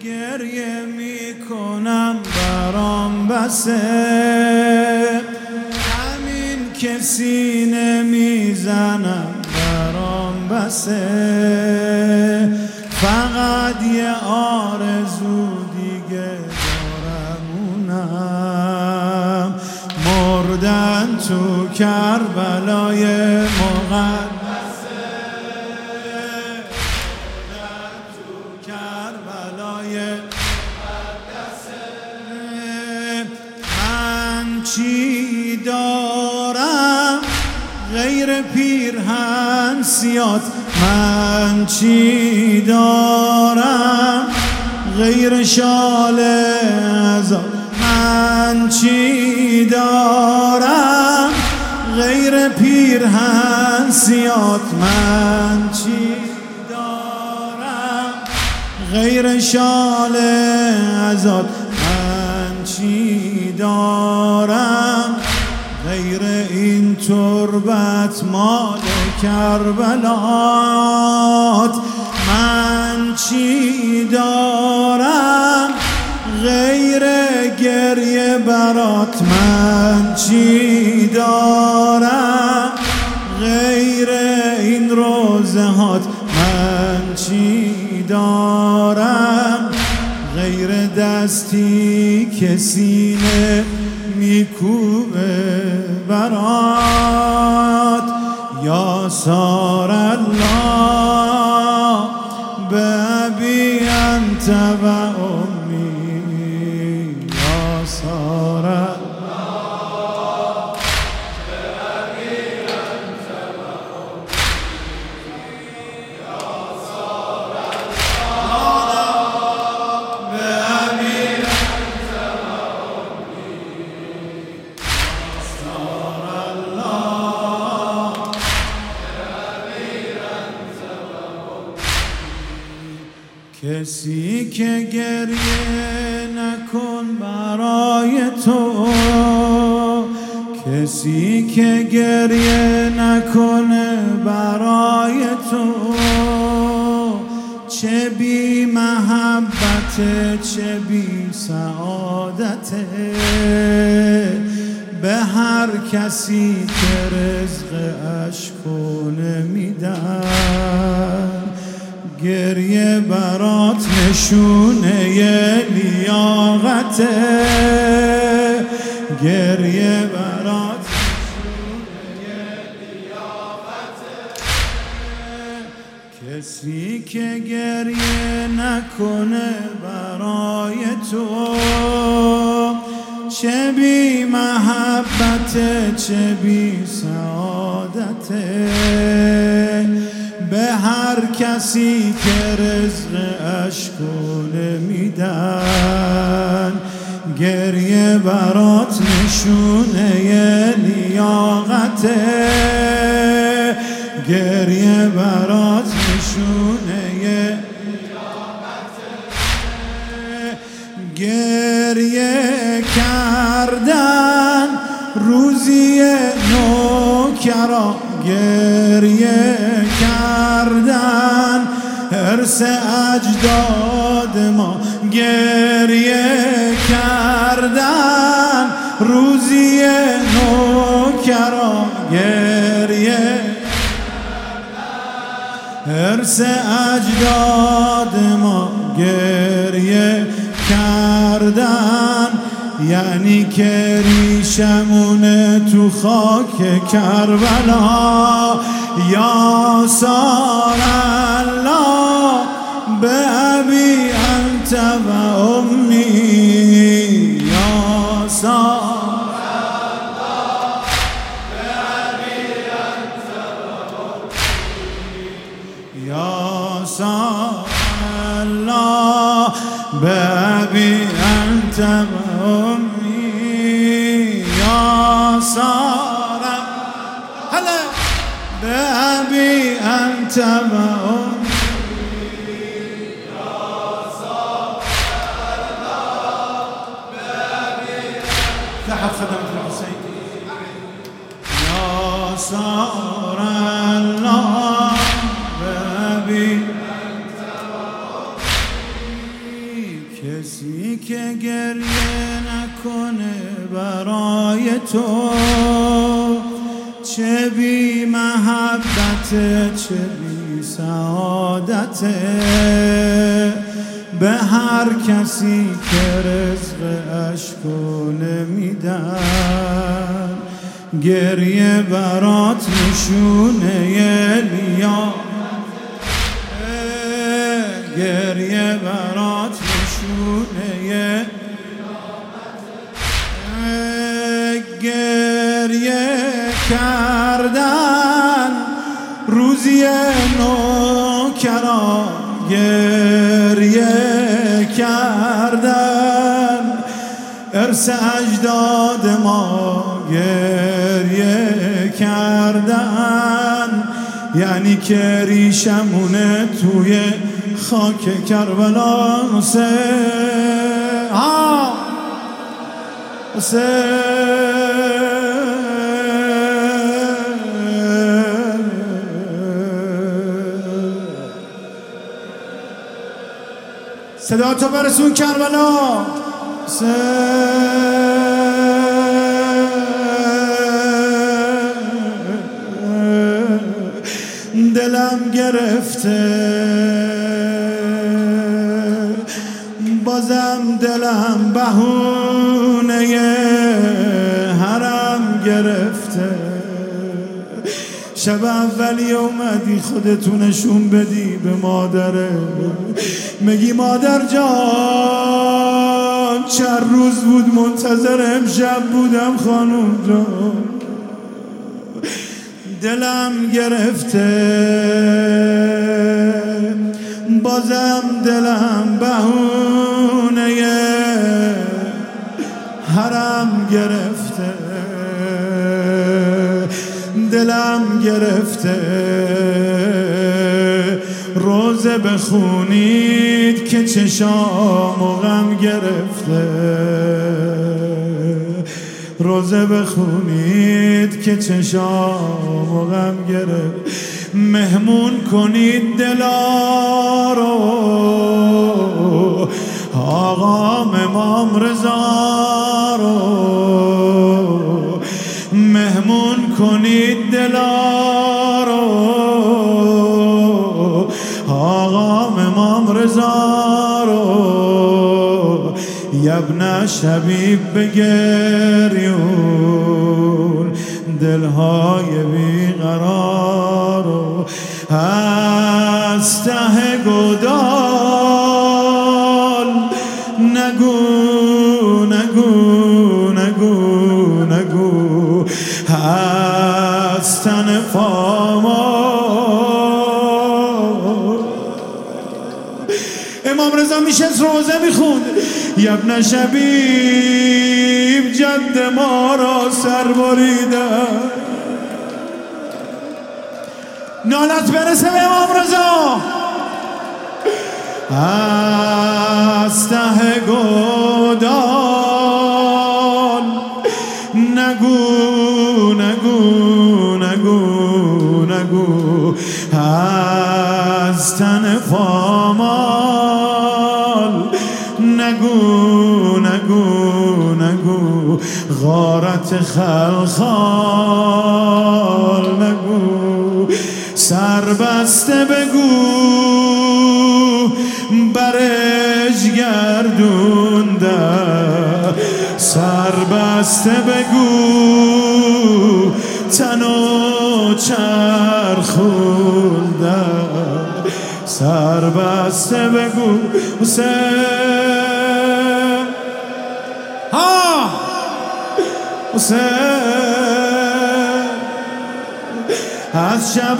گریه میکنم برام بسه، همین که سینه میزنم برام بسه، فقط یه آرزو دیگه دارم اونم مردن تو کربلای مقدسه، مردن تو کربلای مقدسه. من چی دارم غیر پیرهن سیاد، من چی دارم غیر شال عزاد، من چی دارم غیر پیرهن سیاد، من چی دارم غیر شال عزاد، من چی دارم غیر این تربت مال کربلات، من چی دارم غیر گریه برات، من چی دارم غیر این روزهات، من چی دارم غیر دستی که سینه میکوبه برات. یا سار الله به ابی انت و امی، یا سار الله به ابی انت و امی، یا سار الله به ابی انت و امی، یا سار الله به ابی انت و امی. کسی که گریه نکن برای تو، کسی که گریه نکنه برای تو، چه بی محبته چه بی سعادته، به هر کسی که رزق اشکو نمیدن، گریه برات نشونه لیاقته، گریه برات نشونه لیاقته. کسی که گریه نکنه برای تو، چه بی محبته چه بی سعادته، به هر کسی که رزق اشکو نمیدن، گریه برات نشونه لیاقته، گریه برات نشونه لیاقته. گریه کردن روزی نوکرا، گریه کردن حرص اجداد ما، گریه کردن روزی نوکرا، گریه حرص اجداد ما، گریه کردن یعنی که ریشمونه تو خاک کربلا. یا سار الله به ابی انت و امی، یا سار الله به ابی انت و امی، یا سار الله به ابی انت و امی، یا سار به ابی انت و امی، یا سار الله به ابی لحظ خدمت الحسین، یا سار الله به ابی انت و امی. گریه نکنه برای تو، چه بی محبته چه بی سعادته، به هر کسی که رزق عشقو نمیدن. گریه برات نشونه گریه برات نشونه گریه کردن روزی نوکران، گریه کردن ارث اجداد ما، گریه کردن یعنی که ریشمونه توی خاک کربلا. صدا تو برسون کربلا. دلم گرفته بازم، دلم بهونه حرم گرفته. شب اولی اومدی خودتو نشون بدی به مادره، میگی مادر جان چند روز بود منتظر امشب بودم خانوم جان. دلم گرفته بازم، دلم بهونه حرم گرفته. دلم گرفته روزه بخونید که چشام و غم گرفته. روزه بخونید که چشام و غم گرفت. مهمون کنید دلا رو آقا امام رضا رو، مهمون کنید دلا رو آقا امام رضا رو. یبن شبیب بگریون دلهای بیقرار و از ته گودال نگو نگو نگو نگو از تن پامال. امام رضا میشه روزه میخوند یبن شبیب جد ما را سر بریدن. نالت برسه به امام رضا. از ته گودال نگو نگو نگو نگو از تن پامال نگو نگو نگو غارت خلخال نگو. سربسته بگو برش گردونده، سربسته بگو تن و چرخونده، سربسته بگو حسین حسین. از شب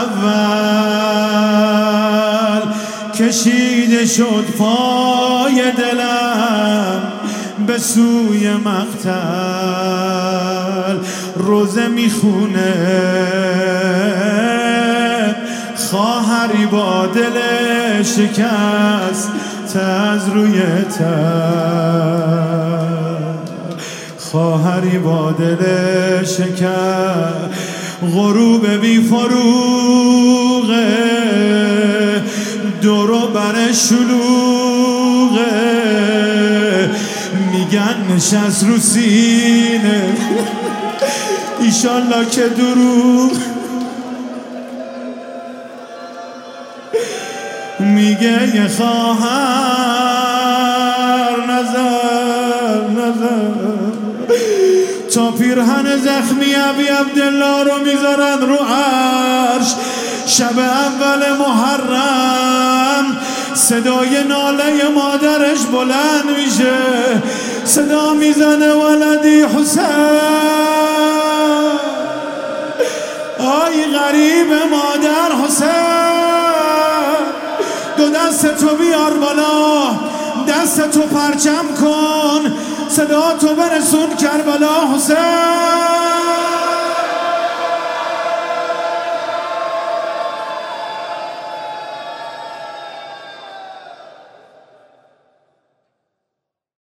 اول کشیده شد پای دلم به سوی مقتل. روزه میخونه خواهری با دل شکست از روی تن، خواهری با دل شکست. غروب بی فروغه دورو بر شلوغه، میگن نشست رو سینه ایشالله که دروغ میگه یه خواهر نظر تا پیرهن زخمی ابی عبدالله رو میذارن رو عرش شب اول محرم صدای ناله مادرش بلند میشه صدا میزنه ولدی حسین آی غریب مادر حسین دو دستتو بیار بالا دستتو پرچم کن صدا تو برسون کربلا حسین